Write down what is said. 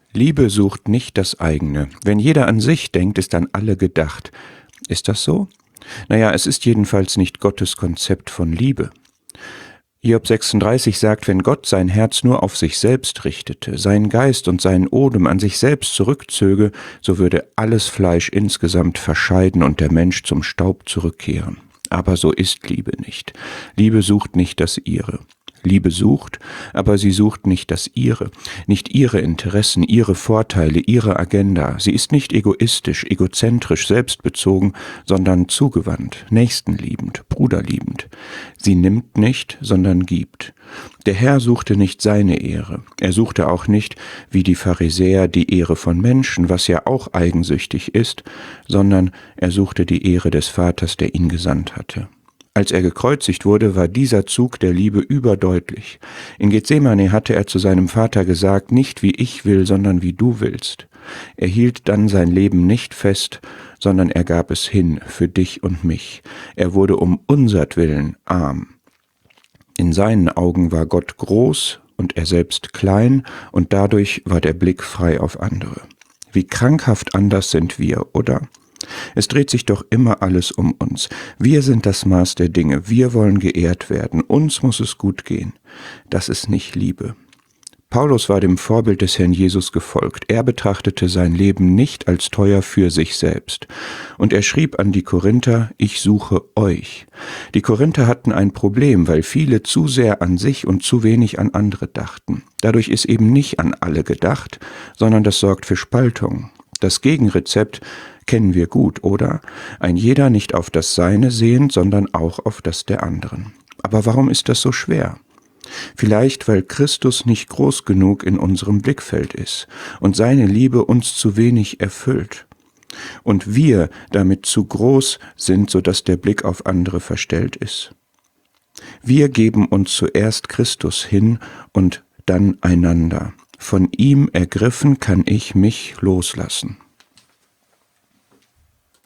Liebe sucht nicht das eigene. Wenn jeder an sich denkt, ist an alle gedacht. Ist das so? Naja, es ist jedenfalls nicht Gottes Konzept von Liebe. Hiob 36 sagt, wenn Gott sein Herz nur auf sich selbst richtete, seinen Geist und seinen Odem an sich selbst zurückzöge, so würde alles Fleisch insgesamt verscheiden und der Mensch zum Staub zurückkehren. Aber so ist Liebe nicht. Liebe sucht nicht das ihre. Liebe sucht, aber sie sucht nicht das ihre, nicht ihre Interessen, ihre Vorteile, ihre Agenda. Sie ist nicht egoistisch, egozentrisch, selbstbezogen, sondern zugewandt, nächstenliebend, bruderliebend. Sie nimmt nicht, sondern gibt. Der Herr suchte nicht seine Ehre. Er suchte auch nicht, wie die Pharisäer, die Ehre von Menschen, was ja auch eigensüchtig ist, sondern er suchte die Ehre des Vaters, der ihn gesandt hatte. Als er gekreuzigt wurde, war dieser Zug der Liebe überdeutlich. In Gethsemane hatte er zu seinem Vater gesagt, nicht wie ich will, sondern wie du willst. Er hielt dann sein Leben nicht fest, sondern er gab es hin für dich und mich. Er wurde um unsertwillen arm. In seinen Augen war Gott groß und er selbst klein, und dadurch war der Blick frei auf andere. Wie krankhaft anders sind wir, oder? Es dreht sich doch immer alles um uns. Wir sind das Maß der Dinge. Wir wollen geehrt werden. Uns muss es gut gehen. Das ist nicht Liebe. Paulus war dem Vorbild des Herrn Jesus gefolgt. Er betrachtete sein Leben nicht als teuer für sich selbst. Und er schrieb an die Korinther, ich suche euch. Die Korinther hatten ein Problem, weil viele zu sehr an sich und zu wenig an andere dachten. Dadurch ist eben nicht an alle gedacht, sondern das sorgt für Spaltung. Das Gegenrezept kennen wir gut, oder? Ein jeder nicht auf das Seine sehend, sondern auch auf das der anderen. Aber warum ist das so schwer? Vielleicht, weil Christus nicht groß genug in unserem Blickfeld ist und seine Liebe uns zu wenig erfüllt. Und wir damit zu groß sind, sodass der Blick auf andere verstellt ist. Wir geben uns zuerst Christus hin und dann einander. Von ihm ergriffen kann ich mich loslassen.